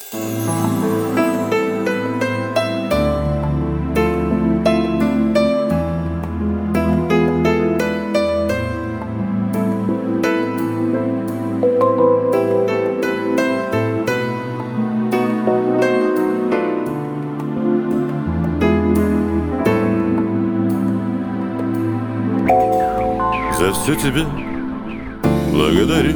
За все тебя благодарю,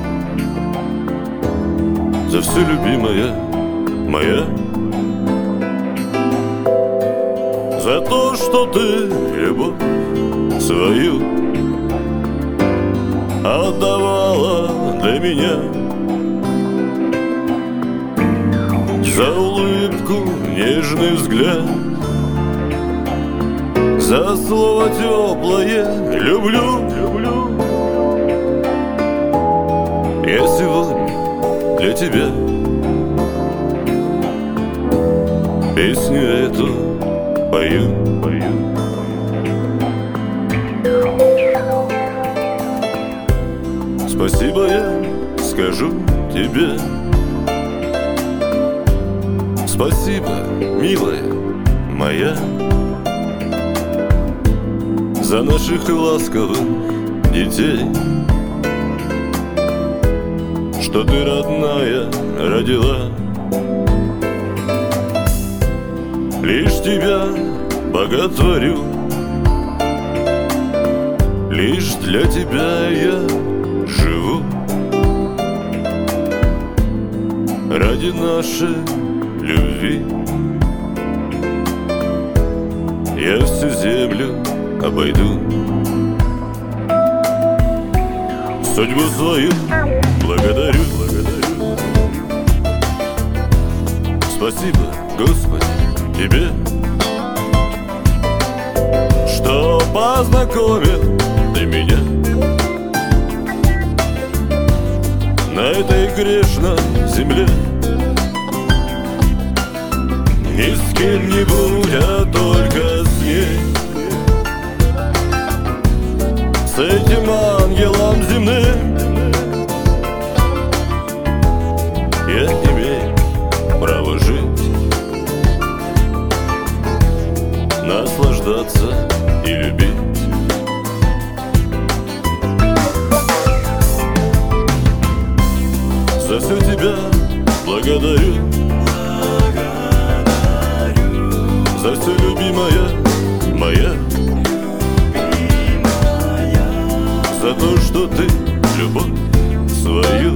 за все, любимая моя, за то, что ты любовь свою отдавала для меня, за улыбку, нежный взгляд, за слово теплое люблю. Я сегодня для тебя песню эту пою. Спасибо я скажу тебе. Спасибо, милая моя, за наших ласковых детей, что ты, родная, родила. Лишь тебя боготворю, лишь для тебя я живу. Ради нашей любви я всю землю обойду. Судьбу свою благодарю. Спасибо, Господи, тебе, что познакомил ты меня на этой грешной земле. Ни с кем-нибудь, а только с ней, с этим ангелом земным. Я имею право жить, наслаждаться и любить. За все тебя благодарю, за все, любимая моя, за то, что ты любовь свою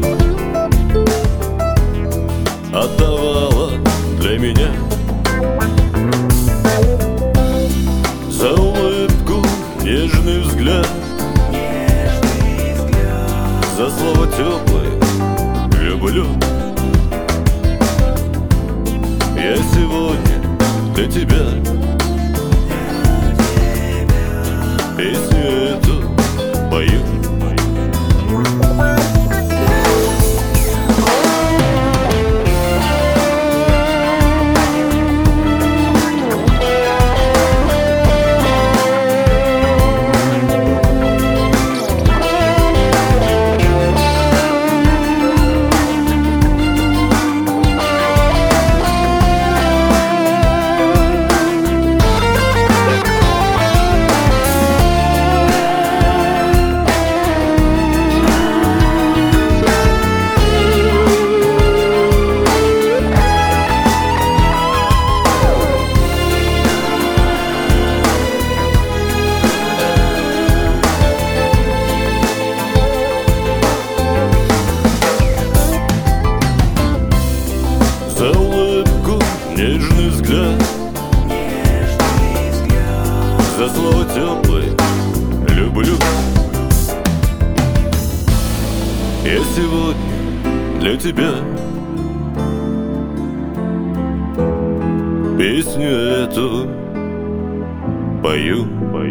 отдавала для меня, за улыбку, нежный взгляд, за слово теплое люблю. Я сегодня для тебя песню эту пою. За улыбку, нежный взгляд, за слово теплое люблю. Я сегодня для тебя песню эту пою.